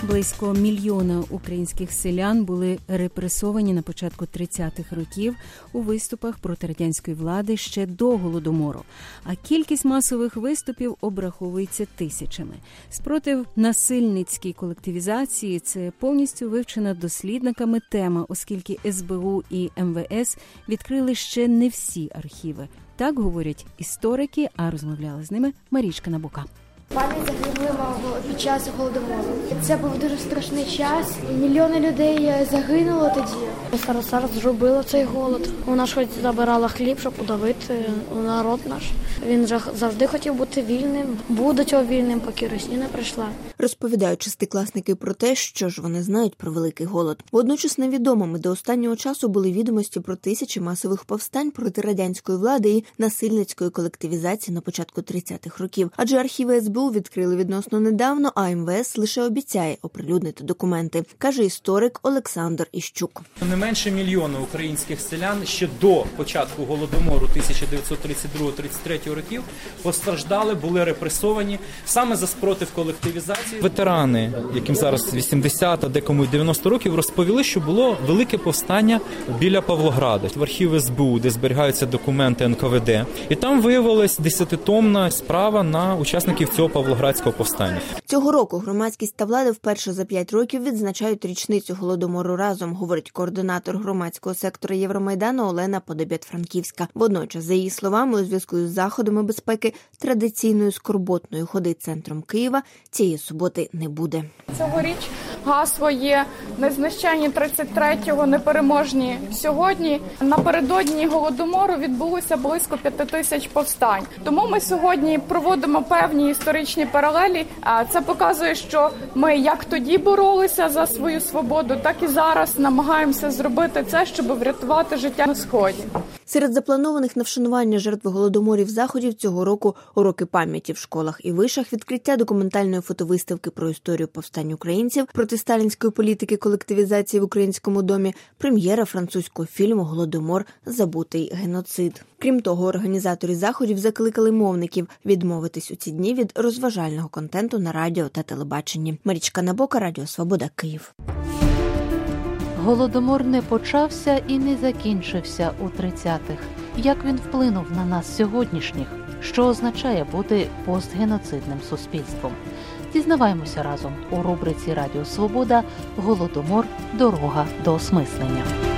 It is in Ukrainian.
Близько мільйона українських селян були репресовані на початку 30-х років у виступах проти радянської влади ще до Голодомору. А кількість масових виступів обраховується тисячами. Спротив насильницькій колективізації – це повністю вивчена дослідниками тема, оскільки СБУ і МВС відкрили ще не всі архіви. Так говорять історики, а розмовляла з ними Марічка Набука. Пам'ять загиблого під час Голодомору. Це був дуже страшний час. Мільйони людей загинуло тоді. СРСР зробила цей голод. Вона ж хоч забирала хліб, щоб подавити народ наш. Він же завжди хотів бути вільним. Був до цього вільним, поки Росія не прийшла. Розповідають шестикласники про те, що ж вони знають про Великий голод. Водночас невідомими до останнього часу були відомості про тисячі масових повстань проти радянської влади і насильницької колективізації на початку 30-х років. Адже архіви СБУ відкрили відносно недавно, а МВС лише обіцяє оприлюднити документи, каже історик Олександр Іщук. Не менше мільйона українських селян ще до початку Голодомору 1932-33 років постраждали, були репресовані саме за спротив колективізації. Ветерани, яким зараз 80, а декому 90 років, розповіли, що було велике повстання біля Павлограда, в архіви СБУ, де зберігаються документи НКВД. І там виявилась 10-томна справа на учасників цього Павлоградського повстання. Цього року громадськість та влада вперше за 5 років відзначають річницю Голодомору разом, говорить координатор громадського сектора Євромайдану Олена Подобєт-Франківська. Водночас, за її словами, у зв'язку із заходами безпеки традиційної скорботної ходи центром Києва цієї суботи не буде. Цьогоріч гасло є «Незнищені 33-го, непереможні сьогодні». Напередодні Голодомору відбулося близько 5000 повстань. Тому ми сьогодні проводимо певні історичні паралелі. Це показує, що ми як тоді боролися за свою свободу, так і зараз намагаємося зробити це, щоб врятувати життя на Сході. Серед запланованих на вшанування жертв Голодоморів заходів цього року уроки пам'яті в школах і вишах, відкриття документальної фотовиставки про історію повстань українців, проти сталінської політики колективізації в Українському домі, прем'єра французького фільму «Голодомор. Забутий геноцид». Крім того, організатори заходів закликали мовників відмовитись у ці дні від розважального контенту на радіо та телебаченні. Марічка Набука, Радіо Свобода, Київ. Голодомор не почався і не закінчився у 30-х. Як він вплинув на нас сьогоднішніх? Що означає бути постгеноцидним суспільством? Дізнаваємося разом у рубриці «Радіо Свобода. Голодомор. Дорога до осмислення».